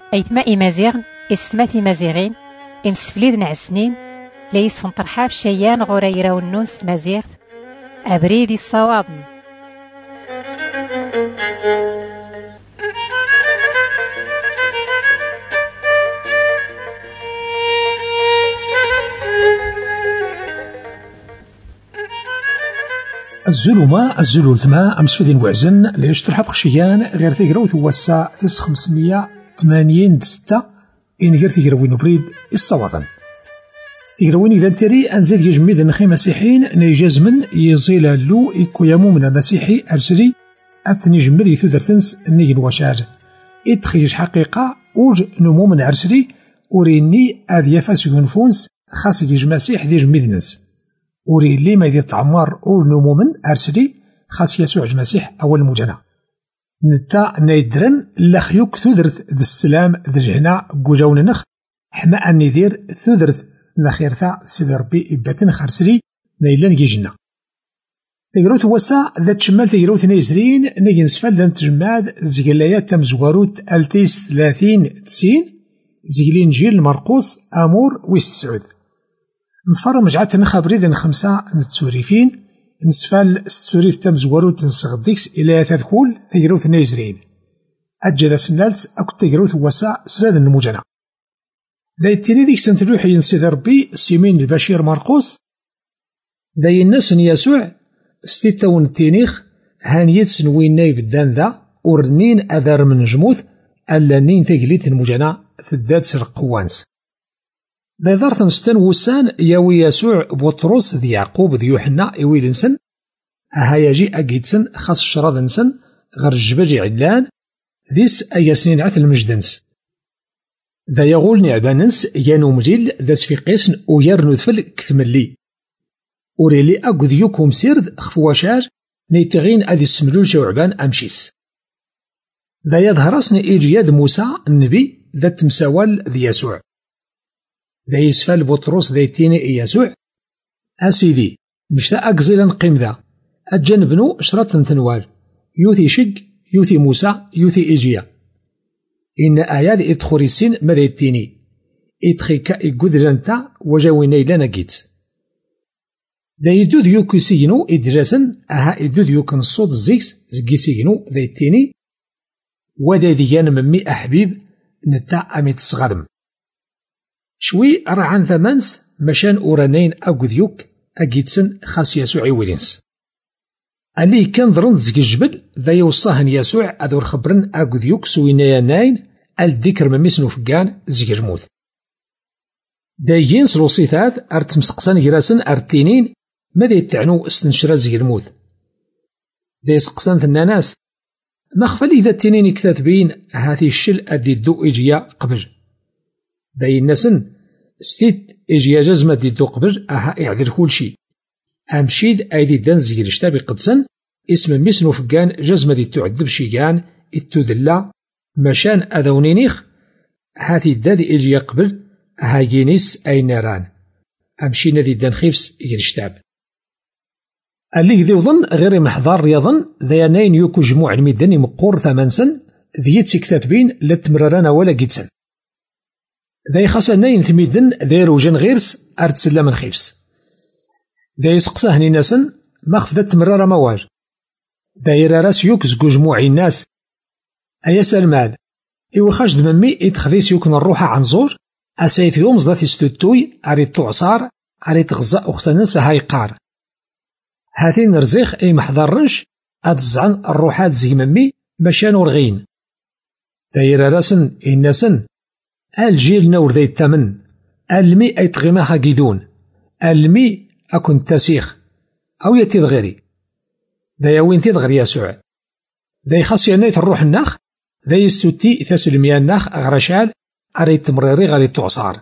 أيتما إمازيغن إستماتي مازيغين إمسفليد نعسنين ليس طرحاب شيان غريرة والنوس مازيغ أبريدي الصوابن. الزلمة الزلولتما أمسفدين وعزن ليش ترحب خشيان غير تيقراو توسع 586 إن غير تيقراوين بريد الصواطن تيقراوين إذا تري أنزاد يجمد نخي مسيحين نيجازمن يزيل اللو إكويامو من المسيحي أرسلي أثني جمد يثودرثنس نيجن وشار إتخيج حقيقة أوج نمو من أرسلي أوريني أذيافاس ينفونس خاص يجي مسيح دي جمدنس وري لي ما يدي تعمر أو نمومن أرسلي خاص يسوع المسيح أول مجانا نتا نيدرن لخيوك ثودرث ذا السلام ذا جهنا قوجاون نخ حما أني دير ثودرث نخيرثا سيد ربي إباتن خارسلي نيلان جيجنا تيقروث وسا ذا تشمال تيقروث نيزرين نيجي نسفل ذا تجماد زيقلايات تمزواروت ألتيس 30-90 زيقلين جيل مرقوس أمور ويست سعود نفر مجعات نخابريد 5 نتسوريفين نسفال ستسوريف تمزوروت نسغديكس إلى تذكول تيقروث نيزرين أجد سنالت أكو تيقروث وسا سلاد النموجنا ذا التيني ديك سنتلوح ينسيد ربي سيمين البشير مرقوس ذا الناس يسوع ستيتاون التينيخ هانيت سنوين نايب الدان ذا ورنين أذار من جموث ألا نين تيقليت المجنا ثداد سرق قوانس ذا ذارث نستن وسان ياوي يسوع بطرس ذي يعقوب ذي يوحنا يوي لنسن هايجي أجيدسن خاص الشراض نسن غير الجباجي علان ذيس أي سنين عث المجدنس ذا يغول نعبانس يانو مجيل ذا سفيقيسن ويرنو ذفل كثملي وريلي أقود يوكم سيرد خفواشار نيتغين أذي السملول شوعبان أمشيس ذا يظهرسن إيجياد موسى النبي ذا تمساوال ذي يسوع ذا يسفال بطرس ذا يتيني يسوع أسيدي مشتا أقزيلا نقيم ذا أجنبنو شرط تنوال يوثي شق يوثي موسى يوثي إيجيا إن آيات إدخوري السين ماذا يتيني إدخيكا إقود جانتا وجاويني لنا جيت ذا يدود يوكو سيجنو إدراسن أها يدود يوكو نصوت الزيكس زكي سيجنو ذا يتيني وذا ديان ممي أحبيب نتا أميت الصغادم شوي راه ثمانس مشان أورانين أقذيوك أجيتسن خاص يسوع يولينس اللي كان ضرن زكي الجبل ذا يوصاهن يسوع أذور خبرن أقذيوك سوينايا ناين الذكر مميس نوفقان زكي جموث دايين سلوصيثات أرتمسقسان جراسن أرتينين ماذا يتعنو استنشرا زكي الموت دا يسقسان ثناناس ما خفل إذا التنين كتاتبين هذه الشل أدي الدو إجيا قبل داي الناسن ستيت إجيا جزمة دي الدو قبل أها إعذر كل شي أمشيد أيدي دان زير اشتابي قدسن اسم ميسنو فقان جزمة دي تعذب شيقان التدلا مشان أذونينيخ هذه الدادي إجيا قبل أها ينيس أي نيران أمشينا دي دان خيفس يرشتاب اللي ذي وظن غير محضار رياضن ذيانين يوكو جموع الميداني مقور 8 سن ذيت سكتاتبين لتمرارانا ولا جيتسن ذي خاصنين ثميدن ذيرو جن غيرس أرتسلا من خيفس ذي سقساهني ناسن ما خفدت تمرارا موال داير راس يوكس جموع الناس أيا سلماد إيوا خاش دممي إتخذيس يوكن الروح عن زور أسايث يوم زدات يستوتوي أريد تعصار أريد غزاء أختنس هاي قار هاتين رزيخ أي محضرنش أتزعن الروحات زي ممي مشان ورغين داير راسن الناسن الجيل نور ذي التمن المي أي تغيماها قيدون المي أكون تسيخ أو يتيد غيري ذا يوين تيد غير يسوع ذا يخص ينايت الروح الناخ ذا يستوتي ثسلميا الناخ أغرشال أريد تمريري غريد تعصار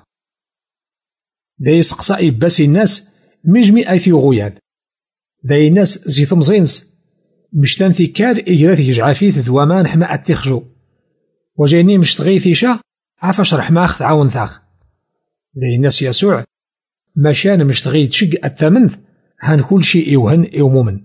ذا يسقصا إباسي الناس مجمي أي في غوياد ذا الناس زي تمزينس مشتان ثيكار إجرات يجعافيث ذوامان حما أتخجو وجيني مشتغي ثيشا عفا شرح ماخذ عاون ثاخ ذا الناس يسوع مشان مشتغي تشق الثمنث هان كل شيء يوهن يومومن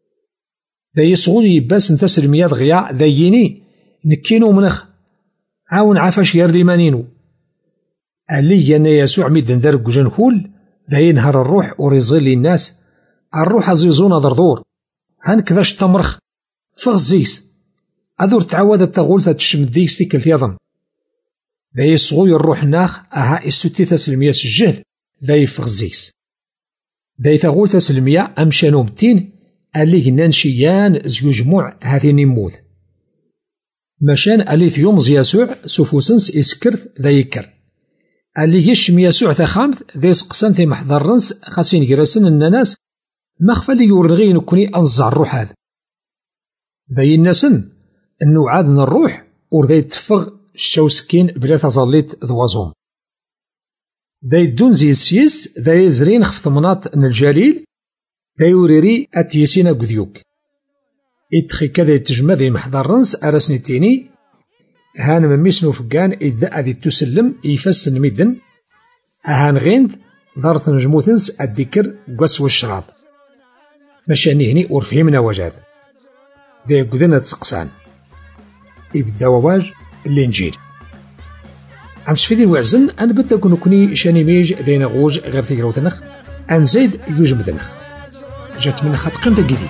ذا يصغو يباس نتسر مياد غيا ذا يني نكينو منخ عاون عافاش يار لي مانينو علي يانا يسوع ميدن دارك جنكول داين نهار الروح وريزيل لي الناس الروح ازيزونا دردور هنكذاش تمرخ فغزيس أذور تعود تغول تتشم ديكس تيكل تيضم داي صغوي الروح ناخ أها إستوتي تسلمياس الجهد داي فغزيس داي تغول تسلميا أمشانو متين ألي جنان شيان زيجموع هذين يموت مشان ألي في يوم يسوع سوفوسنس إسكرت داي يكر ألي يشم يسوع تخامت داي سقسان في محضر رنس خاسين جرسن الناس مخفى اللي يورغي نكوني أنزع الروح هذا داي الناسن أنو عاد الروح ورداي تفغ الشوسكين بلا تظليت ذوازوم داي دون زي السيس داي زرين خف ثمنات الجليل داي وريري أتيسينا قذيوك إدخي كذا يتجمع ذي محضر رنس أرسني تيني هان مميسنو فقان إذا أذي تسلم يفسن ميدن أهان غيند دارت نجموثنس الذكر قس والشراب مشاني هني ورفهمنا وجاد ذي قذنا تسقسان إبدا وواج الإنجيل عم سفيدين وعزن أنا بدا كوني شاني ميج ذينا غوج غير في قروتنخ أن زيد يوجم ذنخ جات من خط قيمة جديد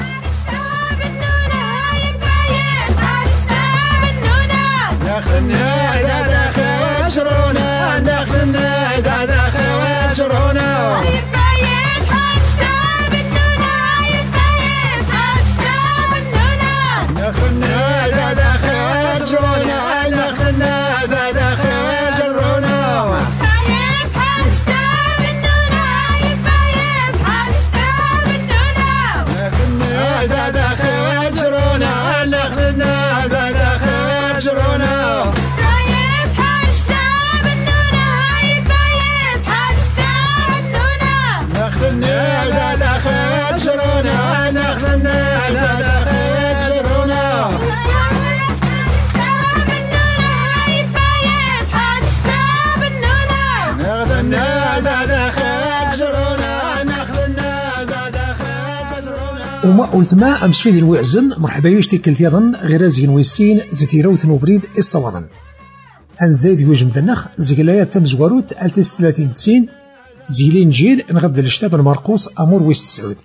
وما قلت ما أمس فيه الوعزن مرحبا يشتي كالثيرن غير زين ويسين زتيروث نوبريد الصوادن أن زيد يوجم ذنخ زقلايات تمزواروت 1030 تسين زيلين جيل نغد الاشتاب المرقوص أمور ويست سعود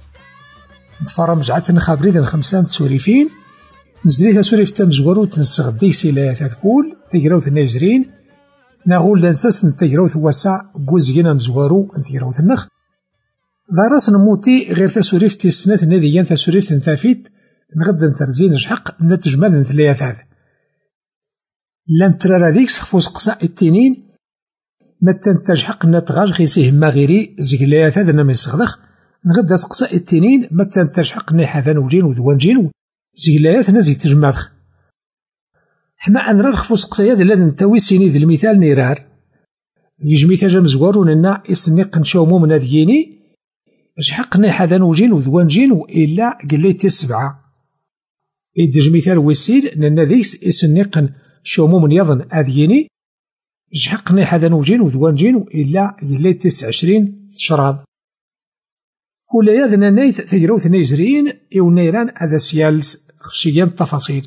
نتفرم جعتنا خابريد الخمسان تسوريفين نزريتها سوريف تمزواروت نسغديك سيلايات تقول تيروث الناجرين نقول لنساس نتيروث واسع قوزينا مزوارو نتيروث النخ دارس نموتي غير تسوريف تسنات ناديان تسوريف تنثافيت نغدا نترزين جحق نتجمال نتليات هذا لان ترى ذيك سخفو سقسا التنين متى تجحق نتغاج خيسيه ما غيري زقلايات هذا نما يسخدخ نغدا سقسا التنين متى تجحق نيحاذا وجين ودوانجين زقلايات نزي تجمالخ حما أن رخفو سقسايا ذا لازم نتاوي سيني ذا المثال نيرار يجمي تاجا مزوارون لنا إسني قنشاومو من هذيني شحقنا حذا وجين وذوانجين وإلا قليت السبعة إدج مثال ويسير لأن ذيكس إسني قنشاومو من يظن هذيني شحقنا حذا وجين وذوانجين وإلا قليت 29 تشراض كل ياذنا نايت تجروث نيزرين إو نيران هذا سيالس خشيان التفاصيل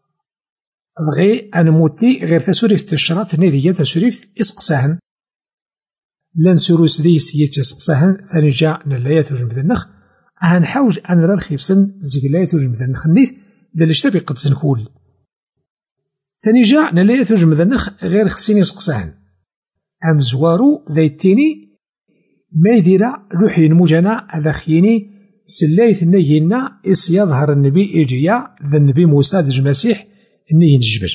بغي أنموتي غير تسوريف تشرات نيديا تسوريف إسقساهن لان سروس ديس يتسقساهن ثانيجا نلايات وجمد النخ هنحاول أن نرى الخيبسن زقلايات وجمد النخ النيث دالشتابي قد سنكول ثانيجا نلايات وجمد النخ غير خسيني إسقساهن أم زوارو ذايتيني ما يدير روحي نموجانا هذا خيني سلايت نيينا إس يظهر النبي إيجيا ذا النبي موسى دج مسيح إني ينجبر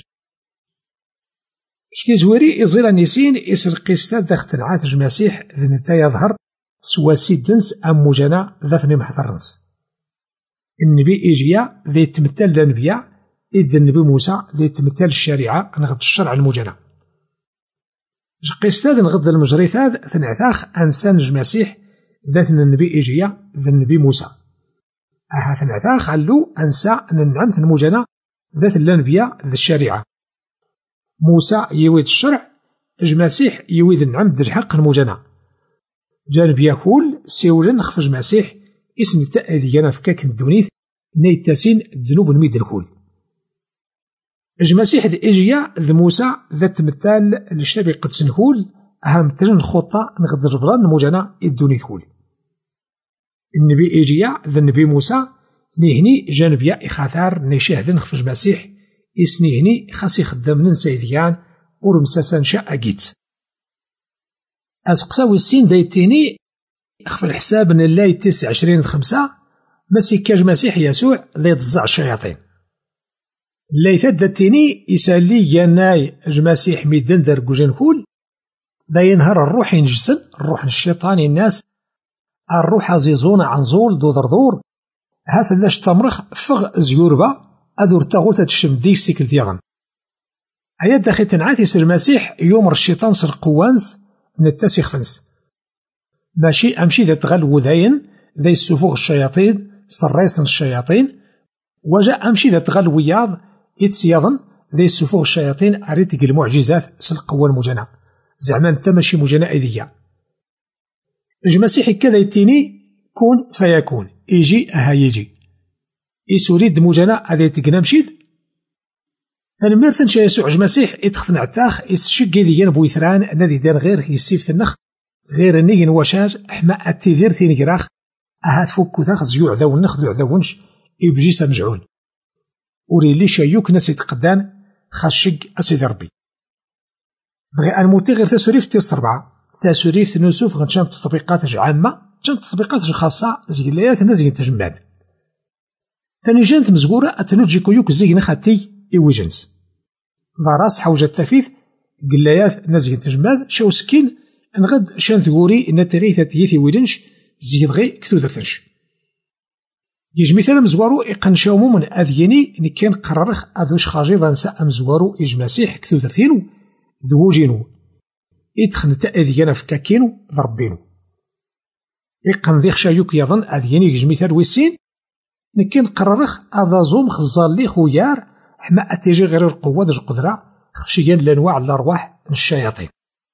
كتي زواري إزيلا نيسين إسر قيستات ذا اختنعات المسيح ذا نتا يظهر سوا سيدنس أم موجانا ذا ثني محضرنس النبي إيجيا ذا يتمثل لنبيا إذ النبي موسى ذا يتمثل الشريعة نغد الشرع الموجانا قيستات نغد المجريثات ثنعثاخ أنسان المسيح ذات النبي إيجيا ذا النبي موسى أها ثنعثاخ علو أنسى أن النعمث الموجانا ذات الأنبياء ذا الشريعة موسى يويد الشرع المسيح يويد النعم ذا الحق الموجنة جانب يقول سيولن خفج مسيح اسم تأذينا فكاك الدونيث نيتاسين الذنوب الميد الكول المسيح إجيا ذ موسى ذا تمثال لشتابي قد سنهول أهم ترن خطة نغد جبران نموجانا إدوني ثول. النبي إجيا ذا النبي موسى نيهني جانبيا إخاثار نيشاهدن خفج المسيح إسنيهني خاصي خدام ننسايديان ورمساسان شاء أجيت. أسقساوي السين دايتيني أخف الحساب أن اللاي 29/5 ماسي كاج مسيح يسوع ذا يتزع الشياطين. اللاي ثدتيني يسالي ياناي المسيح ميدن دار كوجنكول دا ينهر الروح ينجسن الروح الشيطان الناس الروح عزيزون عنزول دو دردور هاث لاش تمرخ فغ زيوربا أذور تاغول تتشم ديك سيكل ديغن. عياد داخل تنعاتي سر المسيح يومر الشيطان سر قوانس نتاسي خفنس. ماشي أمشي ذا تغل وذاين ذا يسوفوغ الشياطين سريسن الشياطين وجاء أمشي ذا تغل وياض يتسياضن ذا يسوفوغ الشياطين أريد المعجزات سر القوة المجنة زعمان تمشي مجنة إذية. المسيح كذا يتيني كون فيكون يجي أها يجي يسوريد مجنة هذا يتقنا مشيد المرثن شا يسوع المسيح يتخثن عتاخ يسشق ذي ينبو يثران نادي دار غير يسيف النخ غير النيجن وشاج حما التيذير ثين جراخ أهات فوكو ذاخ زيوع ذا ونخ ذو ذا ونش يبجي سمجعون وريلي شايوك ناس يتقدان خاشق أسيد ربي بغي أنموتي غير تسوريف تيس 4 تسوريف نوسوف غنشان تطبيقات عامة كانت تطبيقات خاصة زيلايات الناس يتجمعن ثاني جانت مزقورة أتنوجي كويوك زيغ نخاتي إيويجنس ذا راس حوجة التفيث قلايات الناس يتجمعن شاو سكين نغد شان ثغوري نتغي ثاتيثي ويدنش زيدغي كتو درتنش يج مثلا مزوارو يقنشاومو من أذيني نكين قررخ أذوش خاجي ظنسا أمزوارو إجماسيح كتو درتينو ذوجينو يدخن تأذينا في كاكينو ضربينو يقن ذيخ شايوك يظن أذيني يج مثال ويسين نكين قررخ أذا زوم خزال لي خويار حما أتيجي غير القوة دج قدرة خفشيان لأنواع الأرواح من الشياطين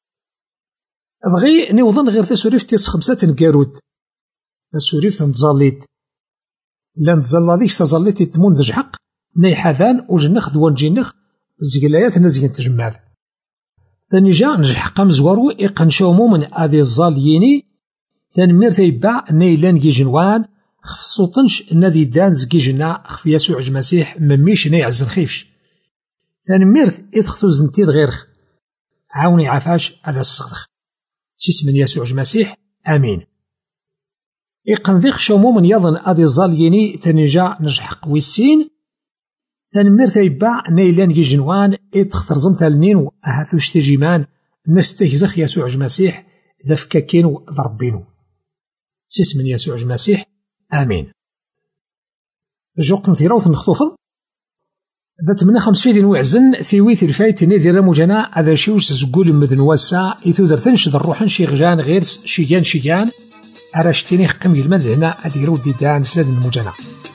بغي نوضن غير تسوريف تيس 5 تنقارود تسوريف تنتظليد لا نتزلاديش تزليت يتمون ذج حق ناي حذان وجنخ دوان جينخ زقلايات نزين تجمال ثاني جا نجحق مزوارو يقنشاومو من أذي الزالييني ثاني مير تيباع نايلان يجنوان خفصوطنش نادي دان زكي جنا خف يسوع المسيح مميش نايعز الخيفش ثاني مير يدخلو زنتيد غيرخ عاوني عفاش هذا الصغدخ جسم يسوع المسيح آمين. يقنذيخ شومو من يظن أذي الظاليني تنجا نجحق ويسين تنمير تيباع نيلان يجنوان يدخل رزمتها لنينو أهاثوش تجيمان نستهزخ يسوع المسيح ذا فكاكينو ضربينو جسم يسوع المسيح آمين. جوق نثيروث نخطوفض ذات من 5 فيدين وعزن في ويث الفايت نذير رموجنا هذا شيوس زقول مدن وسا يثودر ثنش الروحن شيغجان غير شيان أراشتيني خقم المد هنا أديرو ديدان سلاد المجنا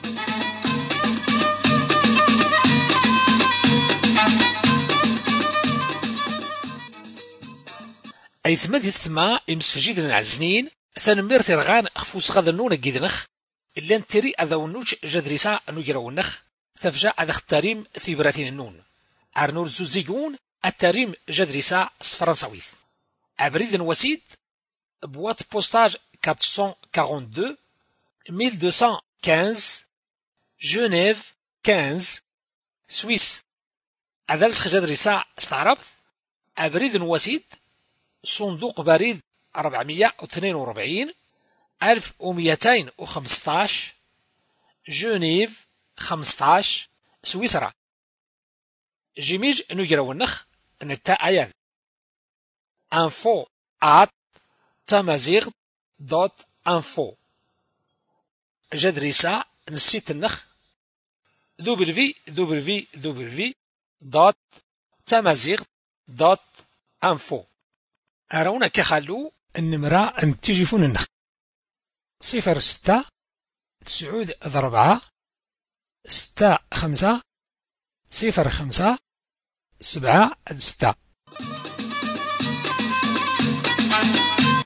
أي ثمد يستمع يمسفجيد العزنين ثانمير ترغان خفوس غاذا نونا جيدنخ إلا نتري أذا ونوج جدريسا نجرونخ تفجأ هذا التريم في براثين النون أرنور زوزيجون التريم جدريسا فرنساويث أبريد وسيد بوات بوستاج 442 1215 جنيف 15 سويس أذلس جدريسا استعربت أبريد وسيد صندوق بريد 442 1215 جنيف 15 سويسرا جيميج نجرو النخ نتا ايان info@tamazigh.info جدريسا نسيت النخ www.tamazigh.info أرونا كخلو النمرة نتيجفون النخ 06 9 4 6 5 0 5 7 6